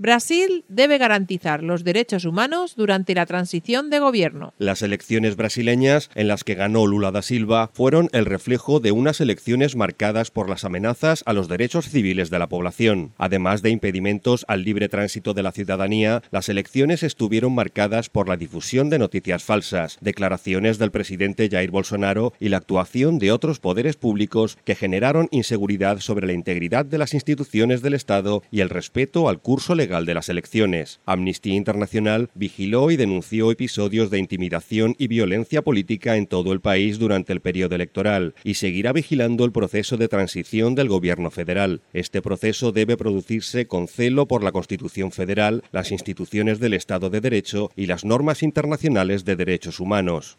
Brasil debe garantizar los derechos humanos durante la transición de gobierno. Las elecciones brasileñas, en las que ganó Lula da Silva, fueron el reflejo de unas elecciones marcadas por las amenazas a los derechos civiles de la población. Además de impedimentos al libre tránsito de la ciudadanía, las elecciones estuvieron marcadas por la difusión de noticias falsas, declaraciones del presidente Jair Bolsonaro y la actuación de otros poderes públicos que generaron inseguridad sobre la integridad de las instituciones del Estado y el respeto al curso legal de las elecciones. Amnistía Internacional vigiló y denunció episodios de intimidación y violencia política en todo el país durante el periodo electoral y seguirá vigilando el proceso de transición del gobierno federal. Este proceso debe producirse con celo por la Constitución Federal, las instituciones del Estado de Derecho y las normas internacionales de derechos humanos.